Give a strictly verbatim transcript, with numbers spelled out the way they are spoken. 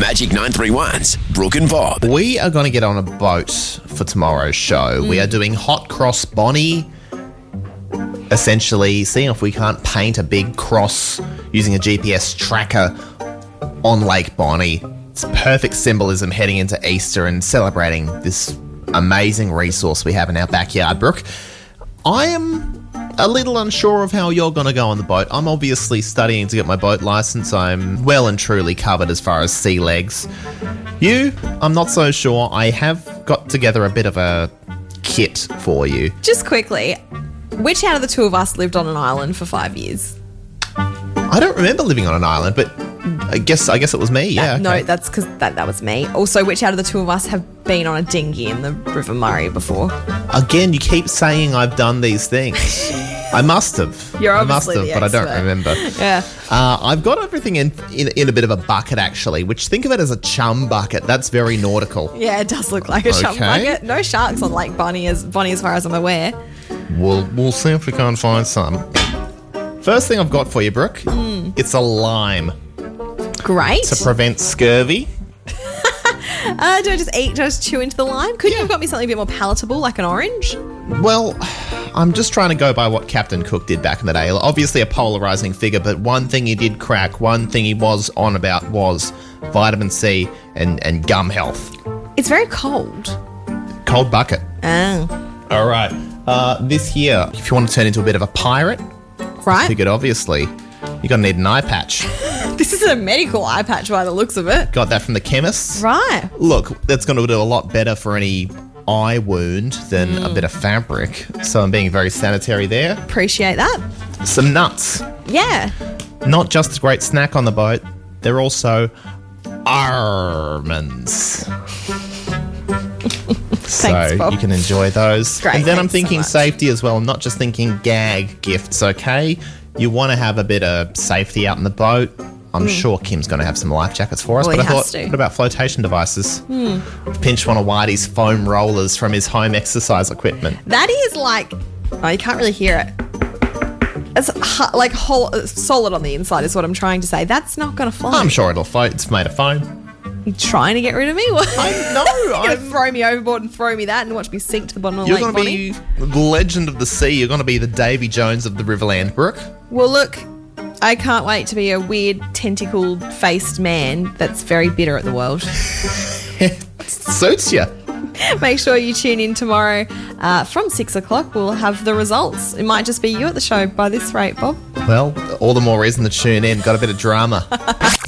Magic nine three one's Brooke and Bob. We are going to get on a boat for tomorrow's show. Mm. We are doing Hot Cross Bonnie. Essentially, seeing if we can't paint a big cross using a G P S tracker on Lake Bonnie. It's perfect symbolism heading into Easter and celebrating this amazing resource we have in our backyard, Brooke. I am a little unsure of how you're going to go on the boat. I'm obviously studying to get my boat license. I'm well and truly covered as far as sea legs. You, I'm not so sure. I have got together a bit of a kit for you. Just quickly, which out of the two of us lived on an island for five years? I don't remember living on an island, but I guess I guess it was me, yeah. That, okay. No, that's because that, that was me. Also, which out of the two of us have been on a dinghy in the River Murray before? Again, you keep saying I've done these things. I must have. You're I must obviously have, the but I expert. don't remember. Yeah. Uh, I've got everything in, in in a bit of a bucket, actually, which think of it as a chum bucket. That's very nautical. Yeah, it does look like a shark Okay. bucket. No sharks on Lake Bonnie as, Bonnie as far as I'm aware. We'll, we'll see if we can't find some. First thing I've got for you, Brooke, mm. it's a lime. Great. To prevent scurvy. Uh, do I just eat, do I just chew into the lime? Couldn't you have got me something a bit more palatable, like an orange? Well, I'm just trying to go by what Captain Cook did back in the day. Obviously a polarising figure, but one thing he did crack, one thing he was on about was vitamin C and, and gum health. It's very cold. Cold bucket. Oh. All right. Uh, this year, if you want to turn into a bit of a pirate, Right. I figured obviously you're going to need an eye patch. This is a medical eye patch by the looks of it. Got that from the chemists. Right. Look, that's going to do a lot better for any eye wound than mm. a bit of fabric. So I'm being very sanitary there. Appreciate that. Some nuts. Yeah. Not just a great snack on the boat, they're also almonds. So Thanks, Bob. you can enjoy those. Great, and then I'm thanks so thinking much. safety as well. I'm not just thinking gag gifts, okay? You want to have a bit of safety out in the boat. I'm mm. sure Kim's going to have some life jackets for us. Well, but he I has thought, to. what about flotation devices? Mm. Pinched one of Whitey's foam rollers from his home exercise equipment. That is like, oh, you can't really hear it. It's hu- like whole, solid on the inside is what I'm trying to say. That's not going to fly. I'm sure it'll float. It's made of foam. You trying to get rid of me? What? I know. You're going to I'm- throw me overboard and throw me that and watch me sink to the bottom of You're Lake going to Bonnie? be the legend of the sea. You're going to be the Davy Jones of the Riverland, Brooke. Well, look, I can't wait to be a weird tentacled-faced man that's very bitter at the world. Suits you. Make sure you tune in tomorrow uh, from six o'clock. We'll have the results. It might just be you at the show by this rate, Bob. Well, all the more reason to tune in. Got a bit of drama.